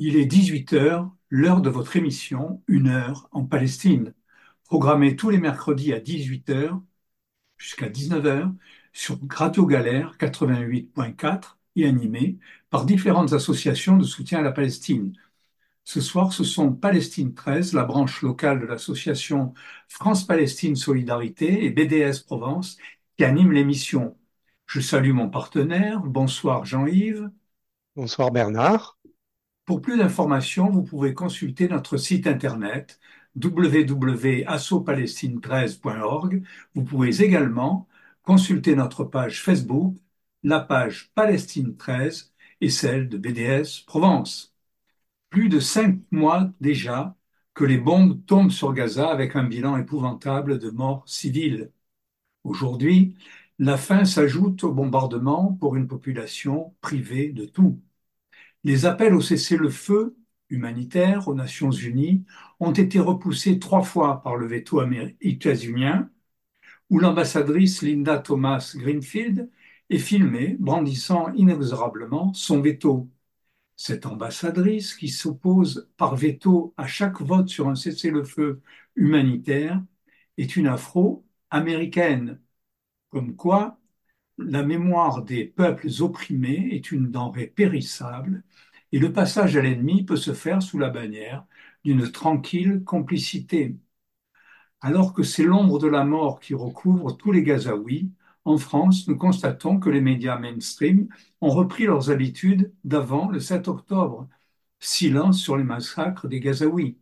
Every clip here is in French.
Il est 18 heures, l'heure de votre émission, Une heure en Palestine, programmée tous les mercredis à 18 heures jusqu'à 19 heures sur Radio Galère 88.4 et animée par différentes associations de soutien à la Palestine. Ce soir, ce sont Palestine 13, la branche locale de l'association France-Palestine Solidarité et BDS Provence qui animent l'émission. Je salue mon partenaire. Bonsoir Jean-Yves. Bonsoir Bernard. Pour plus d'informations, vous pouvez consulter notre site internet www.assopalestine13.org. Vous pouvez également consulter notre page Facebook, la page Palestine 13 et celle de BDS Provence. Plus de 5 mois déjà que les bombes tombent sur Gaza avec un bilan épouvantable de morts civiles. Aujourd'hui, la faim s'ajoute au bombardement pour une population privée de tout. Les appels au cessez-le-feu humanitaire aux Nations Unies ont été repoussés 3 fois par le veto états-unien, où l'ambassadrice Linda Thomas Greenfield est filmée brandissant inexorablement son veto. Cette ambassadrice, qui s'oppose par veto à chaque vote sur un cessez-le-feu humanitaire, est une afro-américaine, comme quoi la mémoire des peuples opprimés est une denrée périssable et le passage à l'ennemi peut se faire sous la bannière d'une tranquille complicité. Alors que c'est l'ombre de la mort qui recouvre tous les Gazaouis, en France, nous constatons que les médias mainstream ont repris leurs habitudes d'avant le 7 octobre. Silence sur les massacres des Gazaouis.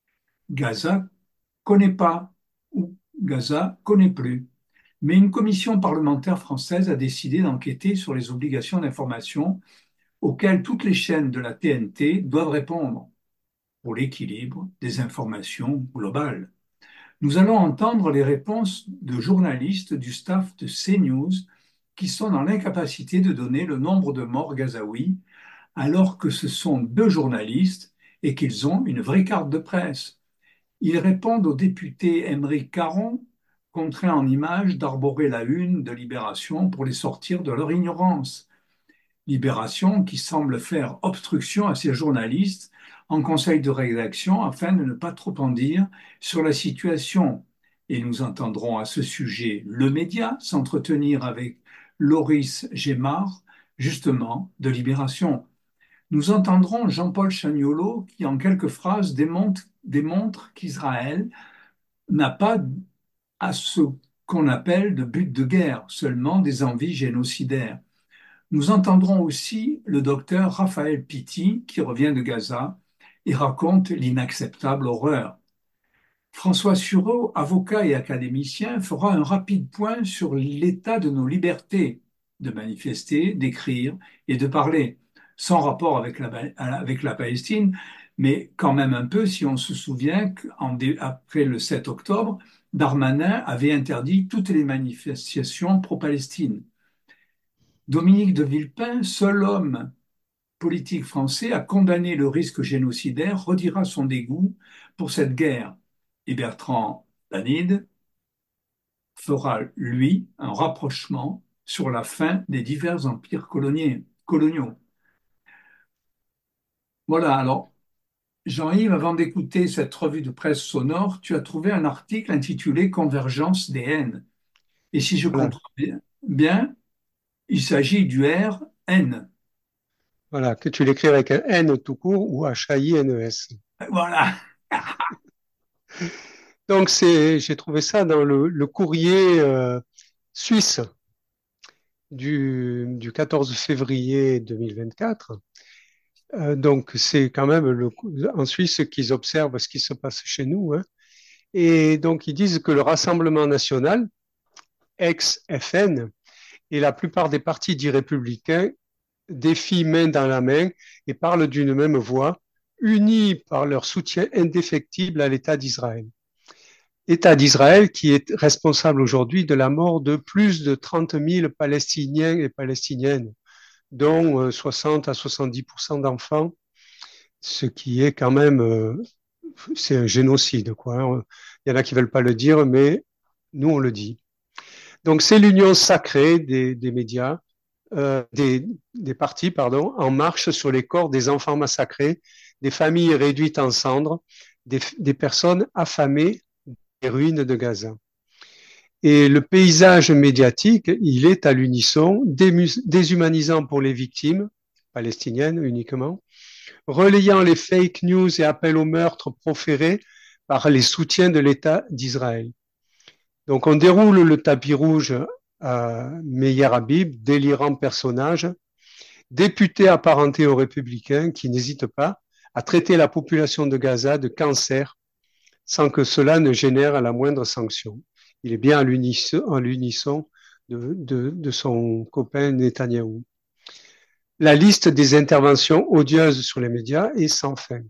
Gaza connaît pas ou Gaza connaît plus. Mais une commission parlementaire française a décidé d'enquêter sur les obligations d'information auxquelles toutes les chaînes de la TNT doivent répondre pour l'équilibre des informations globales. Nous allons entendre les réponses de journalistes du staff de CNews qui sont dans l'incapacité de donner le nombre de morts gazaouis alors que ce sont deux journalistes et qu'ils ont une vraie carte de presse. Ils répondent au député Aymeric Caron, contraint en images d'arborer la une de Libération pour les sortir de leur ignorance. Libération qui semble faire obstruction à ces journalistes en conseil de rédaction afin de ne pas trop en dire sur la situation. Et nous entendrons à ce sujet le média s'entretenir avec Loris Gémard, justement de Libération. Nous entendrons Jean-Paul Chagnolot qui, en quelques phrases, démontre qu'Israël n'a pas à ce qu'on appelle de but de guerre, seulement des envies génocidaires. Nous entendrons aussi le docteur Raphaël Pitti qui revient de Gaza et raconte l'inacceptable horreur. François Sureau, avocat et académicien, fera un rapide point sur l'état de nos libertés de manifester, d'écrire et de parler, sans rapport avec la Palestine, mais quand même un peu si on se souvient qu'après le 7 octobre, Darmanin avait interdit toutes les manifestations pro-Palestine. Dominique de Villepin, seul homme politique français à condamner le risque génocidaire, redira son dégoût pour cette guerre. Et Bertrand Danide fera, lui, un rapprochement sur la fin des divers empires coloniaux. Voilà, alors, Jean-Yves, avant d'écouter cette revue de presse sonore, tu as trouvé un article intitulé Convergence des haines. Et si je Voilà, comprends bien, il s'agit du R N. voilà, que tu l'écris avec un N tout court ou H-I-N-E-S. Voilà. Donc j'ai trouvé ça dans le courrier suisse du 14 février 2024. Donc c'est quand même en Suisse qu'ils observent ce qui se passe chez nous, hein. Et donc ils disent que le Rassemblement national, ex-FN, et la plupart des partis dits républicains défient main dans la main et parlent d'une même voix, unis par leur soutien indéfectible à l'État d'Israël. État d'Israël qui est responsable aujourd'hui de la mort de plus de 30 000 Palestiniens et Palestiniennes, dont 60 à 70% d'enfants, ce qui est quand même, c'est un génocide, quoi, hein. Il y en a qui ne veulent pas le dire, mais nous, on le dit. Donc, c'est l'union sacrée des médias, des partis, pardon, en marche sur les corps des enfants massacrés, des familles réduites en cendres, des personnes affamées des ruines de Gaza. Et le paysage médiatique, il est à l'unisson, déshumanisant pour les victimes palestiniennes uniquement, relayant les fake news et appels au meurtre proférés par les soutiens de l'État d'Israël. Donc on déroule le tapis rouge à Meir Habib, délirant personnage, député apparenté aux républicains qui n'hésite pas à traiter la population de Gaza de cancer sans que cela ne génère la moindre sanction. Il est bien à l'unisson de son copain Netanyahou. La liste des interventions odieuses sur les médias est sans fin.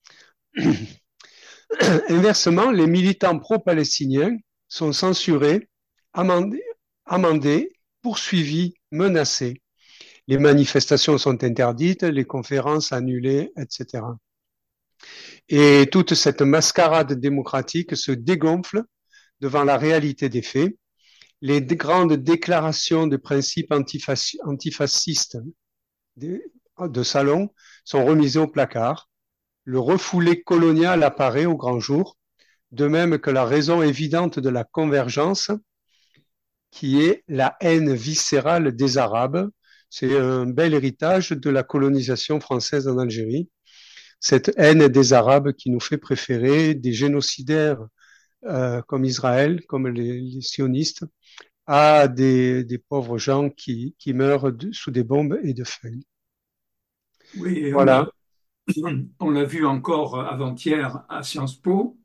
Inversement, les militants pro-palestiniens sont censurés, amendés, poursuivis, menacés. Les manifestations sont interdites, les conférences annulées, etc. Et toute cette mascarade démocratique se dégonfle devant la réalité des faits. Les grandes déclarations de principes antifascistes de salon sont remises au placard. Le refoulé colonial apparaît au grand jour, de même que la raison évidente de la convergence, qui est la haine viscérale des Arabes. C'est un bel héritage de la colonisation française en Algérie. Cette haine des Arabes qui nous fait préférer des génocidaires comme Israël, comme les sionistes, à des pauvres gens qui meurent sous des bombes et de feu. Oui, et Voilà. on l'a vu encore avant-hier à Sciences Po,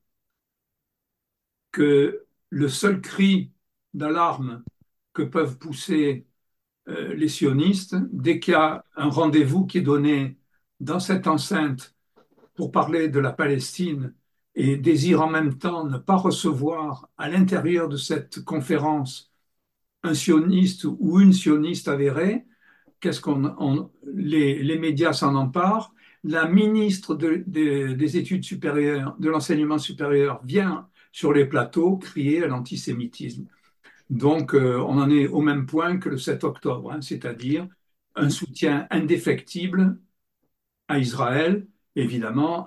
que le seul cri d'alarme que peuvent pousser les sionistes, dès qu'il y a un rendez-vous qui est donné dans cette enceinte pour parler de la Palestine et désirent en même temps ne pas recevoir à l'intérieur de cette conférence un sioniste ou une sioniste avérée, les médias s'en emparent. La ministre des études supérieures, de l'enseignement supérieur, vient sur les plateaux crier à l'antisémitisme. Donc, on en est au même point que le 7 octobre, hein, c'est-à-dire un soutien indéfectible à Israël, évidemment,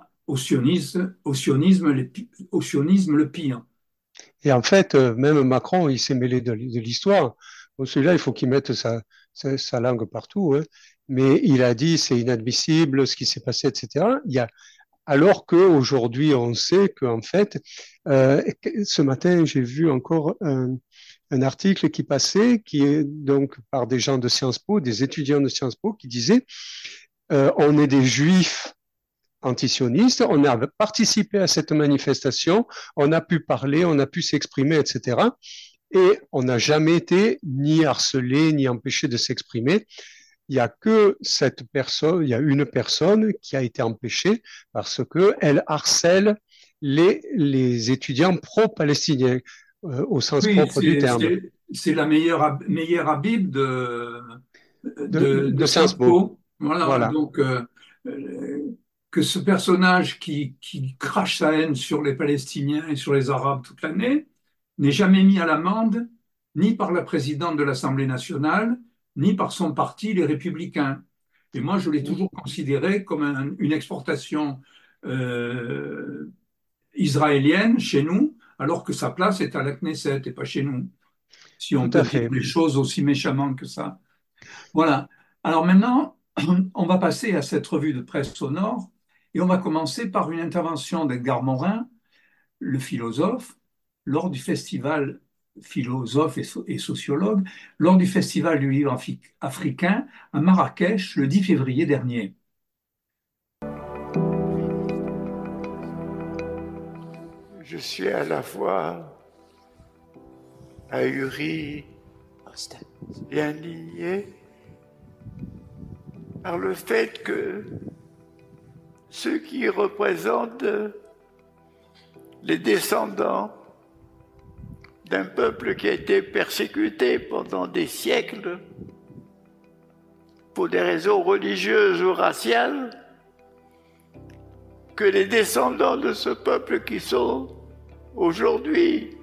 au sionisme le pire. Et en fait, même Macron, il s'est mêlé de l'histoire. Bon, celui-là, il faut qu'il mette sa langue partout, hein. Mais il a dit c'est inadmissible ce qui s'est passé, etc. Alors qu'aujourd'hui, on sait qu'en fait, ce matin, j'ai vu encore un article qui passait, qui est donc par des gens de Sciences Po, des étudiants de Sciences Po, qui disaient on est des juifs antisionistes, on a participé à cette manifestation, on a pu parler, on a pu s'exprimer, etc. Et on n'a jamais été ni harcelé, ni empêché de s'exprimer. Il y a que cette personne, il y a une personne qui a été empêchée parce qu'elle harcèle les étudiants pro-palestiniens, au sens Oui, propre du terme, c'est la meilleure Habib de de Sciences Sciences Po. Po. Voilà, Voilà, donc que ce personnage qui crache sa haine sur les Palestiniens et sur les Arabes toute l'année n'est jamais mis à l'amende, ni par la présidente de l'Assemblée nationale, ni par son parti, les Républicains. Et moi, je l'ai toujours considéré comme une exportation euh, israélienne chez nous, alors que sa place est à la Knesset et pas chez nous, si on tout peut à dire fait. les choses aussi méchamment que ça. Voilà. Alors maintenant, on va passer à cette revue de presse sonore et on va commencer par une intervention d'Edgar Morin, le philosophe, lors du festival philosophe et sociologue, lors du festival du livre africain à Marrakech le 10 février dernier. Je suis à la fois ahuri et indigné par le fait que ceux qui représentent les descendants d'un peuple qui a été persécuté pendant des siècles pour des raisons religieuses ou raciales, que les descendants de ce peuple qui sont aujourd'hui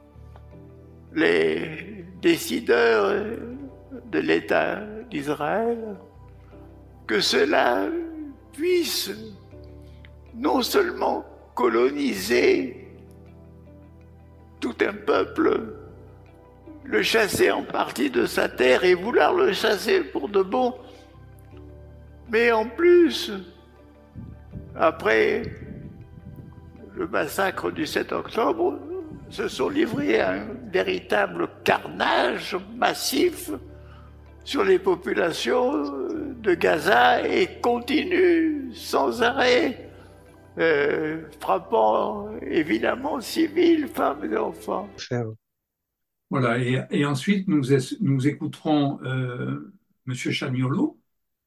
les décideurs de l'État d'Israël, que cela puisse non seulement coloniser tout un peuple, le chasser en partie de sa terre et vouloir le chasser pour de bon, mais en plus, après le massacre du 7 octobre, se sont livrés à un véritable carnage massif sur les populations de Gaza et continuent sans arrêt, frappant évidemment civils, femmes et enfants. Voilà, et ensuite nous écouterons Monsieur Chaniolo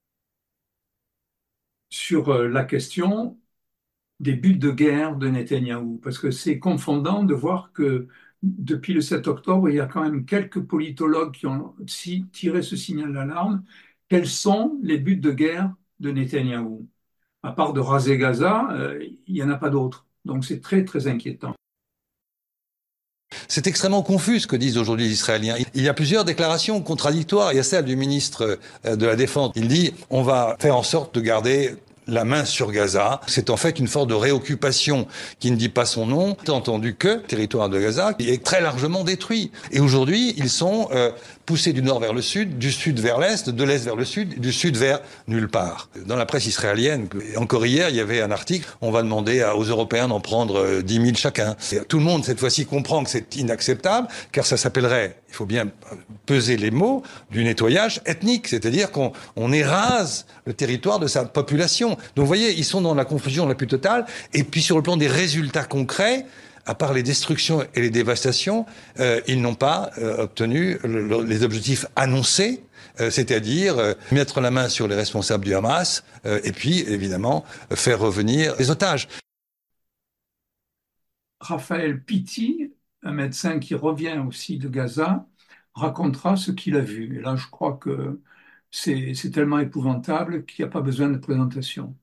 sur la question des buts de guerre de Netanyahou, parce que c'est confondant de voir que depuis le 7 octobre, il y a quand même quelques politologues qui ont tiré ce signal d'alarme. Quels sont les buts de guerre de Netanyahou? À part de raser Gaza, il n'y en a pas d'autres. Donc c'est très, très inquiétant. C'est extrêmement confus ce que disent aujourd'hui les Israéliens. Il y a plusieurs déclarations contradictoires. Il y a celle du ministre de la Défense. Il dit « on va faire en sorte de garder la main sur Gaza ». C'est en fait une forme de réoccupation qui ne dit pas son nom. J'ai entendu que le territoire de Gaza est très largement détruit. Et aujourd'hui, ils sont poussés du nord vers le sud, du sud vers l'est, de l'est vers le sud, du sud vers nulle part. Dans la presse israélienne, encore hier, il y avait un article, on va demander aux Européens d'en prendre 10 000 chacun. Et tout le monde, cette fois-ci, comprend que c'est inacceptable, car ça s'appellerait, il faut bien peser les mots, du nettoyage ethnique, c'est-à-dire qu'on érase le territoire de sa population. Donc vous voyez, ils sont dans la confusion la plus totale, et puis sur le plan des résultats concrets, à part les destructions et les dévastations, ils n'ont pas obtenu les objectifs annoncés, c'est-à-dire mettre la main sur les responsables du Hamas et puis, évidemment, faire revenir les otages. Raphaël Pitti, un médecin qui revient aussi de Gaza, racontera ce qu'il a vu. Et là, je crois que c'est tellement épouvantable qu'il n'y a pas besoin de présentation.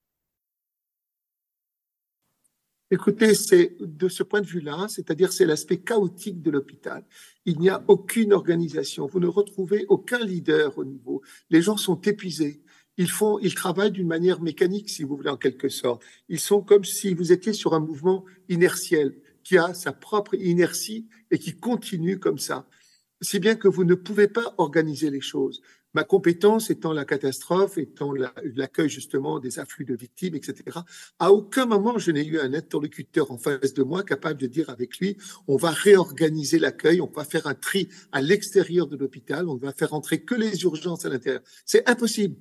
Écoutez, c'est de ce point de vue-là, c'est-à-dire c'est l'aspect chaotique de l'hôpital. Il n'y a aucune organisation. Vous ne retrouvez aucun leader au niveau. Les gens sont épuisés. Ils travaillent d'une manière mécanique, si vous voulez, en quelque sorte. Ils sont comme si vous étiez sur un mouvement inertiel qui a sa propre inertie et qui continue comme ça. Si bien que vous ne pouvez pas organiser les choses. Ma compétence étant la catastrophe, étant l'accueil justement des afflux de victimes, etc. À aucun moment je n'ai eu un interlocuteur en face de moi capable de dire avec lui, on va réorganiser l'accueil, on va faire un tri à l'extérieur de l'hôpital, on ne va faire entrer que les urgences à l'intérieur. C'est impossible.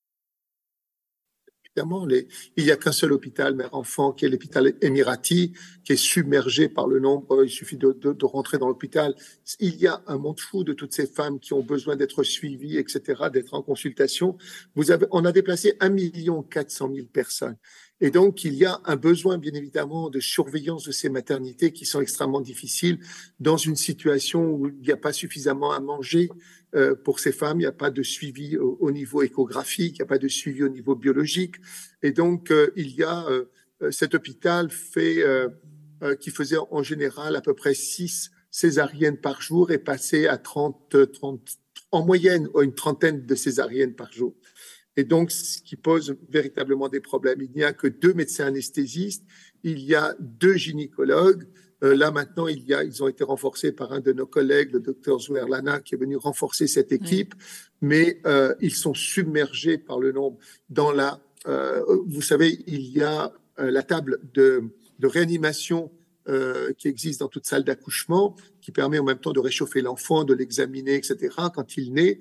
Évidemment, il n'y a qu'un seul hôpital mère-enfant, qui est l'hôpital émirati, qui est submergé par le nombre. Il suffit de rentrer dans l'hôpital. Il y a un monde fou de toutes ces femmes qui ont besoin d'être suivies, etc., d'être en consultation. On a déplacé 1,4 million personnes. Et donc, il y a un besoin, bien évidemment, de surveillance de ces maternités qui sont extrêmement difficiles dans une situation où il n'y a pas suffisamment à manger pour ces femmes, il n'y a pas de suivi au niveau échographique, il n'y a pas de suivi au niveau biologique. Et donc, il y a cet hôpital qui faisait en général à peu près 6 césariennes par jour est passé à 30, en moyenne, une trentaine de césariennes par jour. Et donc, ce qui pose véritablement des problèmes. Il n'y a que 2 médecins anesthésistes, il y a 2 gynécologues. Là, maintenant, ils ont été renforcés par un de nos collègues, le docteur Zouer Lana, qui est venu renforcer cette équipe. Mais ils sont submergés par le nombre. Vous savez, il y a la table de réanimation qui existe dans toute salle d'accouchement, qui permet en même temps de réchauffer l'enfant, de l'examiner, etc. Quand il naît,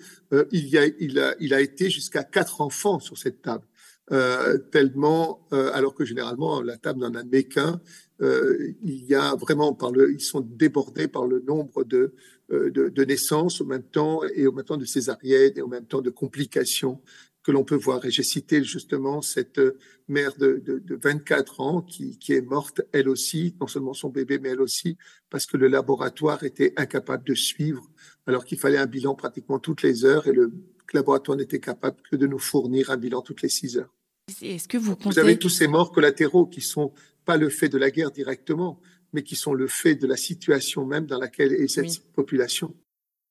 il a été jusqu'à 4 enfants sur cette table. Tellement, alors que généralement la table n'en admet qu'un. Il y a vraiment ils sont débordés par le nombre de naissances au même temps et au même temps de césariennes et au même temps de complications que l'on peut voir. Et j'ai cité justement cette mère de 24 ans qui est morte, elle aussi, non seulement son bébé, mais elle aussi, parce que le laboratoire était incapable de suivre, alors qu'il fallait un bilan pratiquement toutes les heures, et le laboratoire n'était capable que de nous fournir un bilan toutes les 6 heures. Est-ce que vous Vous avez tous ces morts collatéraux qui sont pas le fait de la guerre directement, mais qui sont le fait de la situation même dans laquelle est cette population.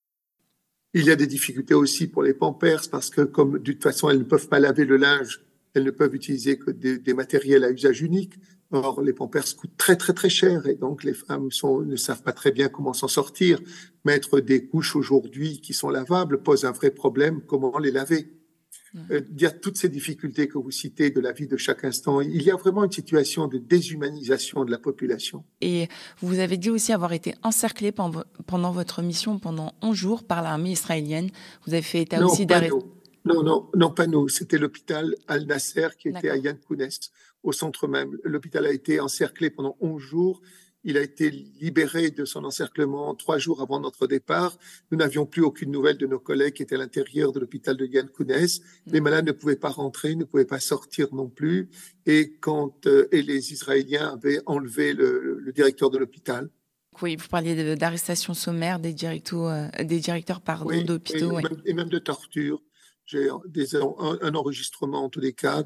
Il y a des difficultés aussi pour les pampers parce que comme de toute façon elles ne peuvent pas laver le linge elles ne peuvent utiliser que des matériels à usage unique. Or, les Pampers coûtent très, très, très cher et donc les femmes ne savent pas très bien comment s'en sortir. Mettre des couches aujourd'hui qui sont lavables pose un vrai problème. Comment les laver? Il y a toutes ces difficultés que vous citez de la vie de chaque instant. Il y a vraiment une situation de déshumanisation de la population. Et vous avez dit aussi avoir été encerclé pendant votre mission pendant 11 jours par l'armée israélienne. Vous avez fait état aussi d'arrêt. Non, pas nous. C'était l'hôpital Al-Nasser qui était à Yann Kounès, au centre même. L'hôpital a été encerclé pendant 11 jours. Il a été libéré de son encerclement 3 jours avant notre départ. Nous n'avions plus aucune nouvelle de nos collègues qui étaient à l'intérieur de l'hôpital de Yann Kounès. Les malades ne pouvaient pas rentrer, ne pouvaient pas sortir non plus. Et les Israéliens avaient enlevé le directeur de l'hôpital. Oui, vous parliez d'arrestation sommaire des directeurs d'hôpitaux. Oui, et même de torture. J'ai un enregistrement, en tous les cas,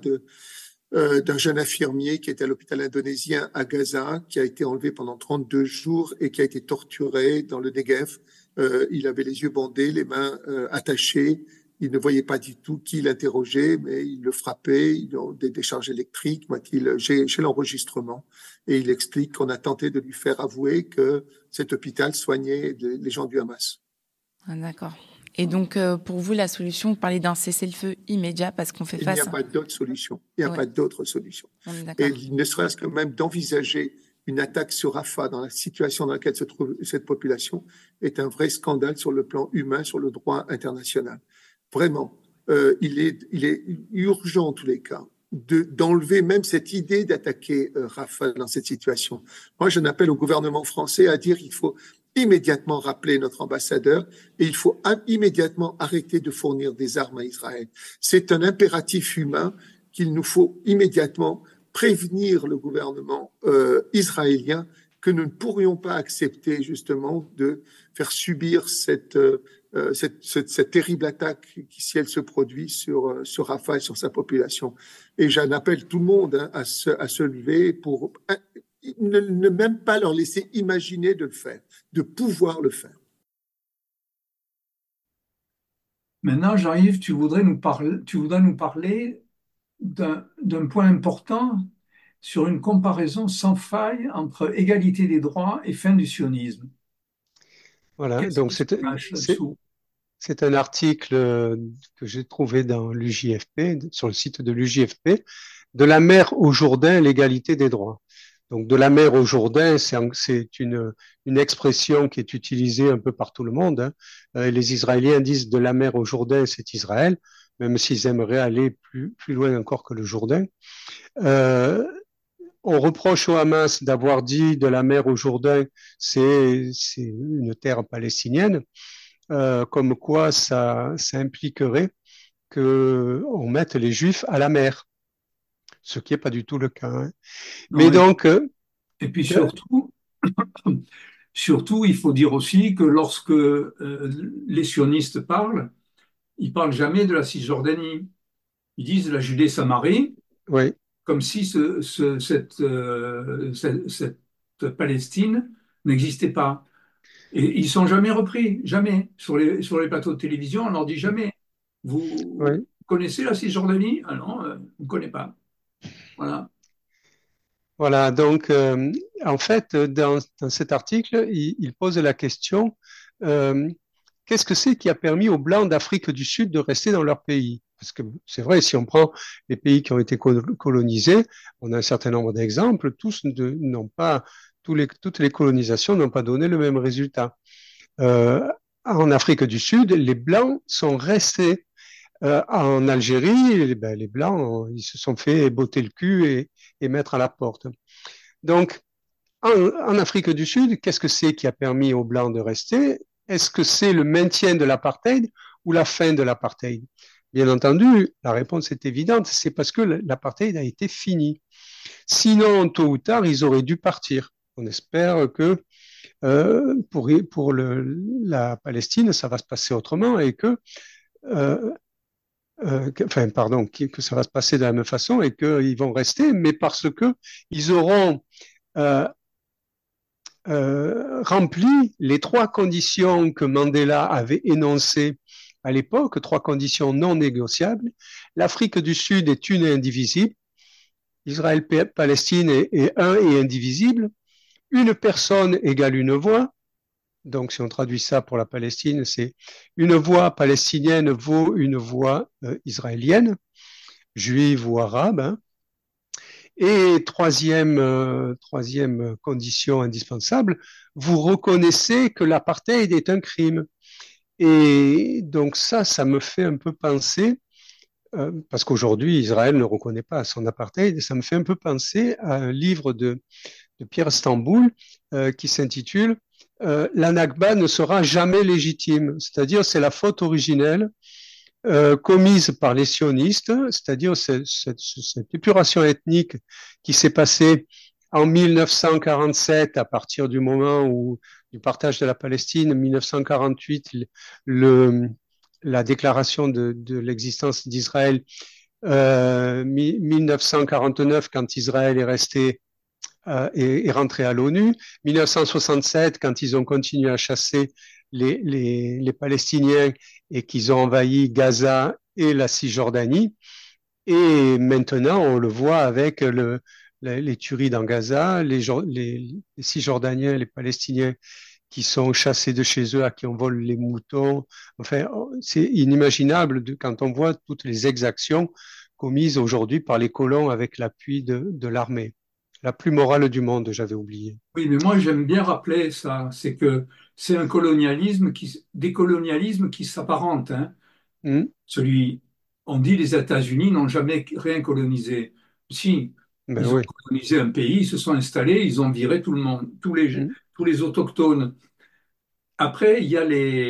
d'un jeune infirmier qui était à l'hôpital indonésien à Gaza, qui a été enlevé pendant 32 jours et qui a été torturé dans le Negev. Il avait les yeux bandés, les mains attachées. Il ne voyait pas du tout qui l'interrogeait, mais il le frappait. Ils ont des décharges électriques. J'ai l'enregistrement. Et il explique qu'on a tenté de lui faire avouer que cet hôpital soignait les gens du Hamas. Ah, d'accord. Et donc, pour vous, la solution, vous parlez d'un cessez-le-feu immédiat parce qu'on fait face... Il n'y a pas d'autre solution. Il n'y a pas d'autre solution. Et ne serait-ce que même d'envisager une attaque sur Rafah dans la situation dans laquelle se trouve cette population est un vrai scandale sur le plan humain, sur le droit international. Vraiment, il est urgent en tous les cas d'enlever même cette idée d'attaquer Rafah dans cette situation. Moi, j'en appelle au gouvernement français à dire qu'il faut immédiatement rappeler notre ambassadeur et il faut immédiatement arrêter de fournir des armes à Israël. C'est un impératif humain qu'il nous faut immédiatement prévenir le gouvernement israélien que nous ne pourrions pas accepter justement de faire subir cette terrible attaque qui, si elle se produit sur Rafah et sur sa population. Et j'en appelle tout le monde à se lever pour ne même pas leur laisser imaginer de le faire, de pouvoir le faire. Maintenant, Jean-Yves, tu voudrais nous parler d'un point important sur une comparaison sans faille entre égalité des droits et fin du sionisme. Voilà, donc c'est un article que j'ai trouvé dans l'UJFP, sur le site de l'UJFP, de la mer au Jourdain, l'égalité des droits. Donc, de la mer au Jourdain, c'est une expression qui est utilisée un peu par tout le monde. Hein. Les Israéliens disent de la mer au Jourdain, c'est Israël, même s'ils aimeraient aller plus loin encore que le Jourdain. On reproche au Hamas d'avoir dit de la mer au Jourdain, c'est une terre palestinienne, comme quoi ça impliquerait qu'on mette les Juifs à la mer, ce qui n'est pas du tout le cas. Hein. Non, mais donc... et puis surtout, il faut dire aussi que lorsque les sionistes parlent, ils ne parlent jamais de la Cisjordanie. Ils disent la Judée-Samarie, oui. Comme si cette Palestine n'existait pas. Et ils ne sont jamais repris, jamais. Sur les plateaux de télévision, on leur dit jamais. Vous connaissez la Cisjordanie? Ah non, on ne connaît pas. Voilà. Voilà, donc en fait, dans cet article, il pose la question, qu'est-ce que c'est qui a permis aux Blancs d'Afrique du Sud de rester dans leur pays? Parce que c'est vrai, si on prend les pays qui ont été colonisés, on a un certain nombre d'exemples, toutes les colonisations n'ont pas donné le même résultat. En Afrique du Sud, les Blancs sont restés. En Algérie, les Blancs, ils se sont fait botter le cul et mettre à la porte. Donc, en Afrique du Sud, qu'est-ce que c'est qui a permis aux Blancs de rester? Est-ce que c'est le maintien de l'apartheid ou la fin de l'apartheid? Bien entendu, la réponse est évidente, c'est parce que l'apartheid a été fini. Sinon, tôt ou tard, ils auraient dû partir. On espère que pour la Palestine, ça va se passer autrement et que que ça va se passer de la même façon et qu'ils vont rester, mais parce que ils auront rempli les 3 conditions que Mandela avait énoncées à l'époque, 3 conditions non négociables. L'Afrique du Sud est une et indivisible. Israël-Palestine est un et indivisible. Une personne égale une voix. Donc, si on traduit ça pour la Palestine, c'est une voix palestinienne vaut une voix israélienne, juive ou arabe. Hein. Et troisième condition indispensable, vous reconnaissez que l'apartheid est un crime. Et donc ça me fait un peu penser, parce qu'aujourd'hui Israël ne reconnaît pas son apartheid, ça me fait un peu penser à un livre de Pierre Stamboul qui s'intitule La Nakba ne sera jamais légitime, c'est-à-dire c'est la faute originelle commise par les sionistes, c'est-à-dire cette épuration ethnique qui s'est passée en 1947 à partir du moment où du partage de la Palestine, 1948, la déclaration de l'existence d'Israël, 1949 quand Israël est resté est rentré à l'ONU, 1967 quand ils ont continué à chasser les Palestiniens et qu'ils ont envahi Gaza et la Cisjordanie. Et maintenant, on le voit avec les tueries dans Gaza, les Cisjordaniens, les Palestiniens qui sont chassés de chez eux, à qui on vole les moutons. Enfin, c'est inimaginable quand on voit toutes les exactions commises aujourd'hui par les colons avec l'appui de l'armée. La plus morale du monde, j'avais oublié. Oui, mais moi j'aime bien rappeler ça, c'est que c'est un des colonialismes qui s'apparentent. Hein. Mmh, Celui, on dit les États-Unis n'ont jamais rien colonisé. Si, ben ils ont oui. colonisé un pays, ils se sont installés, ils ont viré tout le monde, Mmh, tous les autochtones. Après, il y a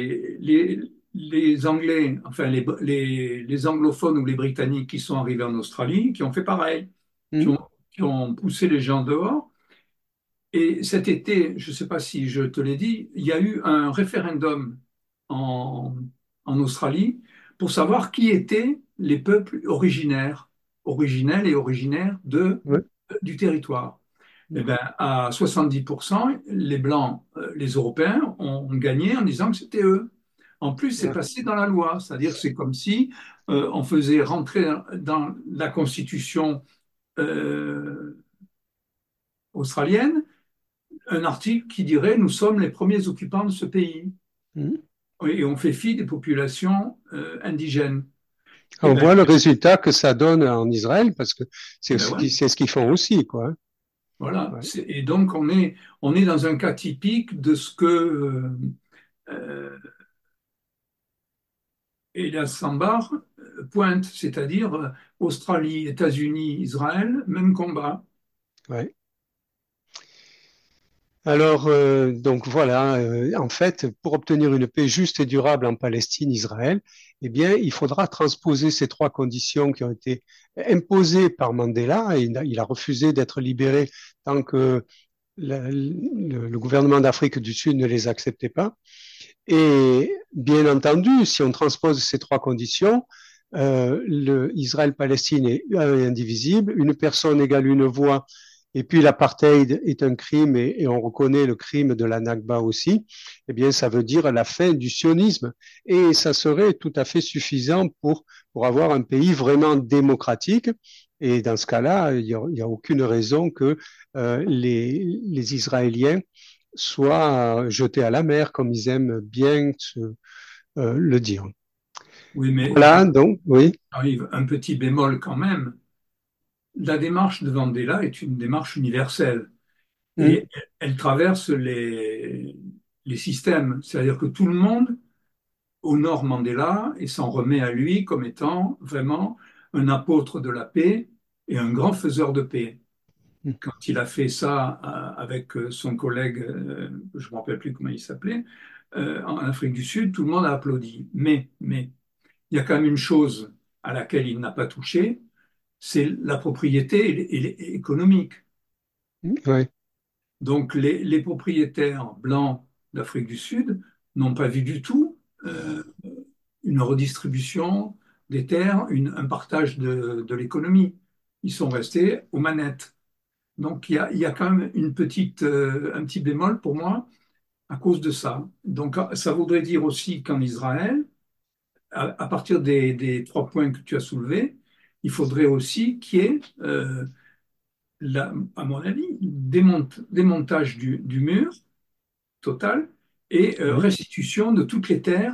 les Anglais, enfin les anglophones ou les Britanniques qui sont arrivés en Australie, qui ont fait pareil, mmh, qui ont poussé les gens dehors. Et cet été, je ne sais pas si je te l'ai dit, il y a eu un référendum en, en Australie pour savoir qui étaient les peuples originels et originaires ouais, du territoire. Eh mmh, ben, à 70%, les Blancs, les Européens, ont gagné en disant que c'était eux. En plus, c'est ouais, passé dans la loi, c'est-à-dire que c'est comme si on faisait rentrer dans la Constitution euh, australienne un article qui dirait nous sommes les premiers occupants de ce pays. mmh. Et on fait fi des populations indigènes. Et On ben, voit le résultat que ça donne en Israël parce que eh ben ouais, c'est ce qu'ils font aussi, quoi. voilà. Ouais, Et donc on est dans un cas typique de ce que euh, Elias Sambar pointe, c'est-à-dire Australie, États-Unis, Israël, même combat. ouais. Alors, donc voilà, en fait, pour obtenir une paix juste et durable en Palestine, Israël, eh bien, il faudra transposer ces 3 conditions qui ont été imposées par Mandela. Et il a refusé d'être libéré tant que le gouvernement d'Afrique du Sud ne les acceptait pas. Et bien entendu, si on transpose ces 3 conditions, Israël-Palestine est indivisible, une personne égale une voix, et puis l'apartheid est un crime et on reconnaît le crime de la Nakba aussi, eh bien ça veut dire la fin du sionisme. Et ça serait tout à fait suffisant pour avoir un pays vraiment démocratique. Et dans ce cas-là, il y a aucune raison que les Israéliens soient jetés à la mer, comme ils aiment bien le dire. Oui, mais Voilà, donc, oui. arrive un petit bémol quand même. La démarche de Mandela est une démarche universelle Mm, et elle traverse les systèmes. C'est-à-dire que tout le monde honore Mandela et s'en remet à lui comme étant vraiment un apôtre de la paix et un grand faiseur de paix. mm, Quand il a fait ça avec son collègue, je ne me rappelle plus comment il s'appelait, en Afrique du Sud, tout le monde a applaudi. Mais il y a quand même une chose à laquelle il n'a pas touché, c'est la propriété économique. ouais, Donc les propriétaires blancs d'Afrique du Sud n'ont pas vu du tout une redistribution des terres, un partage de l'économie. Ils sont restés aux manettes. Donc il y a quand même un petit bémol pour moi à cause de ça. Donc ça voudrait dire aussi qu'en Israël, à partir des 3 points que tu as soulevés, il faudrait aussi qu'il y ait, à mon avis, démontage du mur total et Oui. restitution de toutes les terres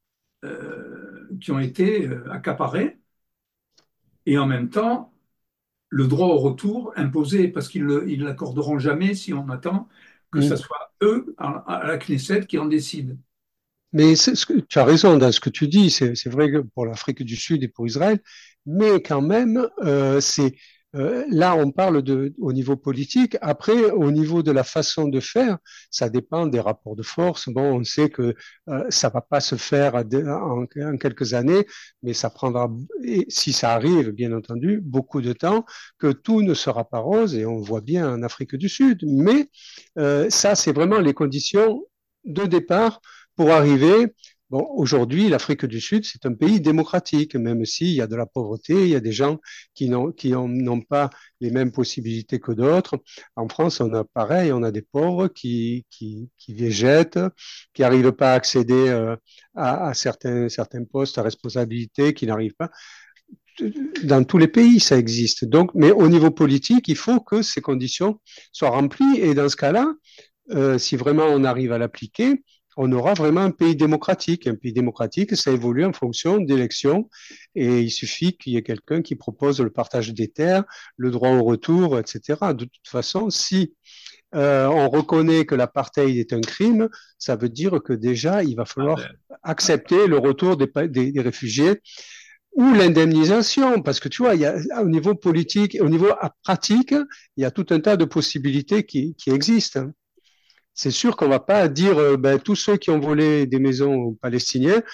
qui ont été accaparées et en même temps le droit au retour imposé parce qu'ils ne l'accorderont jamais si on attend que ce Mm. soit eux à la Knesset qui en décident. Mais tu as raison dans ce que tu dis, c'est vrai que pour l'Afrique du Sud et pour Israël, mais quand même, là on parle au niveau politique. Après, au niveau de la façon de faire, ça dépend des rapports de force. Bon, on sait que ça va pas se faire en quelques années, mais ça prendra, et si ça arrive, bien entendu, beaucoup de temps, que tout ne sera pas rose, et on voit bien en Afrique du Sud. Mais ça, c'est vraiment les conditions de départ pour arriver. Bon, aujourd'hui, l'Afrique du Sud, c'est un pays démocratique, même s'il y a de la pauvreté, il y a des gens n'ont pas les mêmes possibilités que d'autres. En France, on a pareil, on a des pauvres qui végètent, qui n'arrivent pas à accéder à certains postes à responsabilité, qui n'arrivent pas. Dans tous les pays, ça existe. Donc, mais au niveau politique, il faut que ces conditions soient remplies. Et dans ce cas-là, si vraiment on arrive à l'appliquer, on aura vraiment un pays démocratique. Un pays démocratique, ça évolue en fonction d'élections et il suffit qu'il y ait quelqu'un qui propose le partage des terres, le droit au retour, etc. De toute façon, si on reconnaît que l'apartheid est un crime, ça veut dire que déjà, il va Ah falloir ben, accepter le retour des réfugiés ou l'indemnisation, parce que tu vois, au niveau politique, au niveau pratique, il y a tout un tas de possibilités qui existent. C'est sûr qu'on ne va pas dire ben, tous ceux qui ont volé des maisons aux Palestiniens,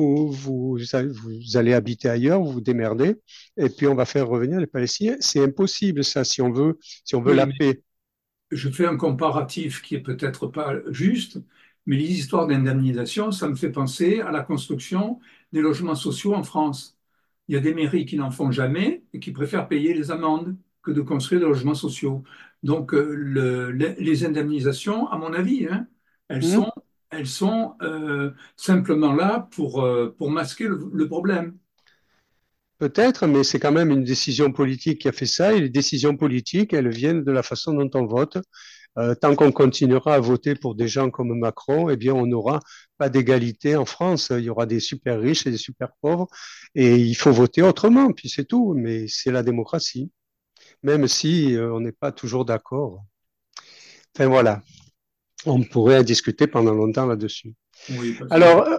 vous allez habiter ailleurs, vous vous démerdez, et puis on va faire revenir les Palestiniens. C'est impossible ça si on veut oui, la mais paix. je fais un comparatif qui est peut-être pas juste, mais les histoires d'indemnisation, ça me fait penser à la construction des logements sociaux en France. Il y a des mairies qui n'en font jamais et qui préfèrent payer les amendes que de construire des logements sociaux. Donc, les indemnisations, à mon avis, hein, elles Hmm. sont, elles sont simplement là pour masquer le problème. Peut-être, mais c'est quand même une décision politique qui a fait ça, et les décisions politiques, elles viennent de la façon dont on vote. Tant qu'on continuera à voter pour des gens comme Macron, eh bien, on n'aura pas d'égalité en France. Il y aura des super riches et des super pauvres, et il faut voter autrement, puis c'est tout. Mais c'est la démocratie, même si on n'est pas toujours d'accord. Enfin voilà, on pourrait discuter pendant longtemps là-dessus. Oui, parce que Alors,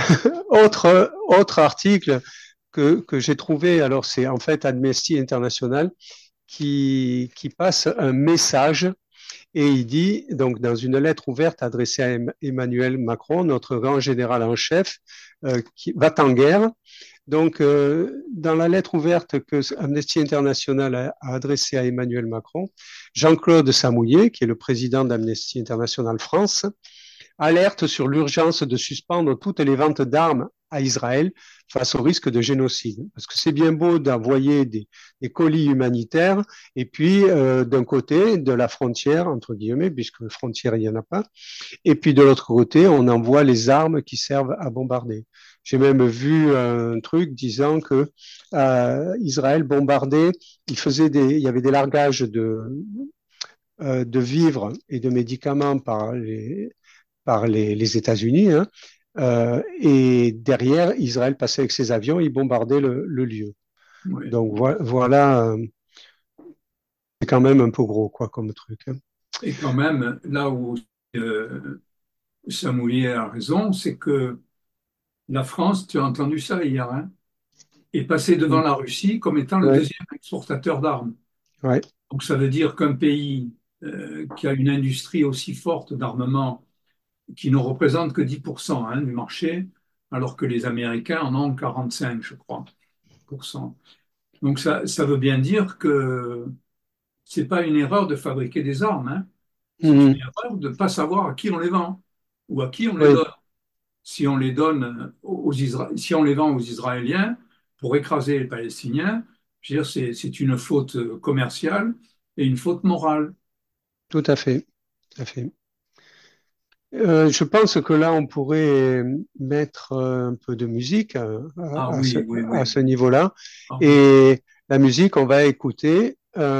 autre article que j'ai trouvé, alors c'est en fait Amnesty International qui passe un message. Et il dit, donc, dans une lettre ouverte adressée à Emmanuel Macron, notre grand général en chef, qui va en guerre. Donc, dans la lettre ouverte que Amnesty International a adressée à Emmanuel Macron, Jean-Claude Samouillet, qui est le président d'Amnesty International France, alerte sur l'urgence de suspendre toutes les ventes d'armes à Israël face au risque de génocide. Parce que c'est bien beau d'envoyer des colis humanitaires, et puis d'un côté de la frontière, entre guillemets, puisque frontière, il n'y en a pas, et puis de l'autre côté, on envoie les armes qui servent à bombarder. J'ai même vu un truc disant que Israël bombardait, il y avait des largages de vivres et de médicaments par les États-Unis, hein, et derrière, Israël passait avec ses avions, il bombardait le lieu. oui. Donc voilà, c'est quand même un peu gros quoi comme truc, hein. Et quand même, là où euh, Samouillet a raison, c'est que la France, tu as entendu ça hier, hein, est passée devant Mm. la Russie comme étant le Ouais, deuxième exportateur d'armes. ouais. Donc ça veut dire qu'un pays qui a une industrie aussi forte d'armement, qui ne représente que 10% hein, du marché, alors que les Américains en ont 45, je crois, pour cent. Donc ça veut bien dire que c'est pas une erreur de fabriquer des armes, hein. C'est une Mm. erreur de ne pas savoir à qui on les vend ou à qui on les Ouais, donne. Si on les donne si on les vend aux Israéliens pour écraser les Palestiniens, je veux dire, c'est une faute commerciale et une faute morale. tout à fait, tout à fait. Je pense que là, on pourrait mettre un peu de musique Ah à ce, oui, oui, à oui, ce oui. niveau-là. Ah oui. Et la musique, on va écouter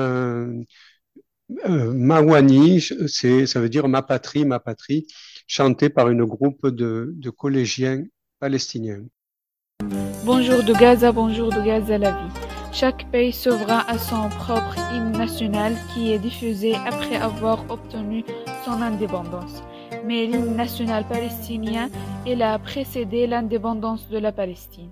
Mawani, ça veut dire ma patrie, chanté par une groupe de collégiens palestiniens. Bonjour de Gaza la vie. Chaque pays souverain a son propre hymne national qui est diffusé après avoir obtenu son indépendance. Mais l'hymne national palestinien, il a précédé l'indépendance de la Palestine.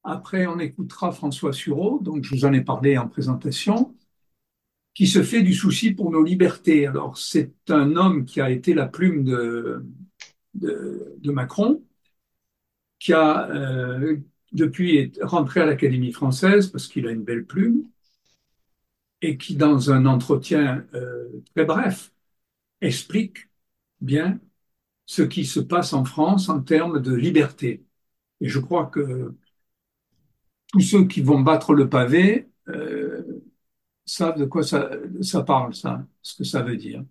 Après, on écoutera François Sureau, donc je vous en ai parlé en présentation, qui se fait du souci pour nos libertés. Alors, c'est un homme qui a été la plume de Macron, qui a depuis est rentré à l'Académie française parce qu'il a une belle plume et qui, dans un entretien très bref, explique bien ce qui se passe en France en termes de liberté. Et je crois que tous ceux qui vont battre le pavé savent de quoi ça parle, ça, ce que ça veut dire.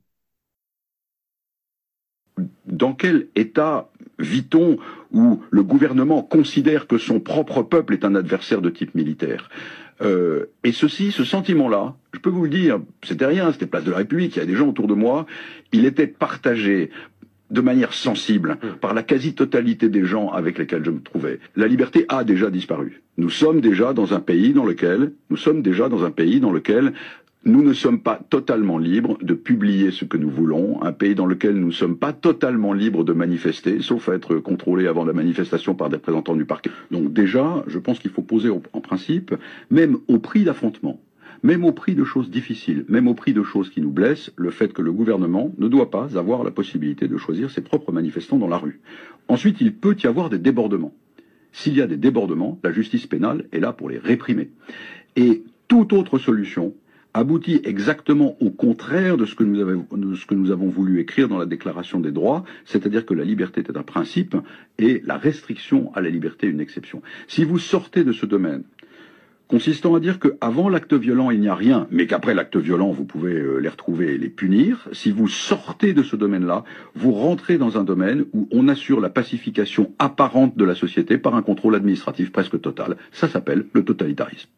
Dans quel état vit-on où le gouvernement considère que son propre peuple est un adversaire de type militaire? Et ce sentiment-là, je peux vous le dire, c'était rien, c'était Place de la République, il y a des gens autour de moi, il était partagé de manière sensible par la quasi-totalité des gens avec lesquels je me trouvais. La liberté a déjà disparu. Nous sommes déjà dans un pays dans lequel nous ne sommes pas totalement libres de publier ce que nous voulons, un pays dans lequel nous ne sommes pas totalement libres de manifester, sauf à être contrôlés avant la manifestation par des représentants du parquet. Donc déjà, je pense qu'il faut poser en principe, même au prix d'affrontements, même au prix de choses difficiles, même au prix de choses qui nous blessent, le fait que le gouvernement ne doit pas avoir la possibilité de choisir ses propres manifestants dans la rue. Ensuite, il peut y avoir des débordements. S'il y a des débordements, la justice pénale est là pour les réprimer. Et toute autre solution aboutit exactement au contraire de ce que nous avons voulu écrire dans la Déclaration des droits, c'est-à-dire que la liberté est un principe et la restriction à la liberté une exception. Si vous sortez de ce domaine, consistant à dire qu'avant l'acte violent, il n'y a rien, mais qu'après l'acte violent, vous pouvez les retrouver et les punir, si vous sortez de ce domaine-là, vous rentrez dans un domaine où on assure la pacification apparente de la société par un contrôle administratif presque total. Ça s'appelle le totalitarisme.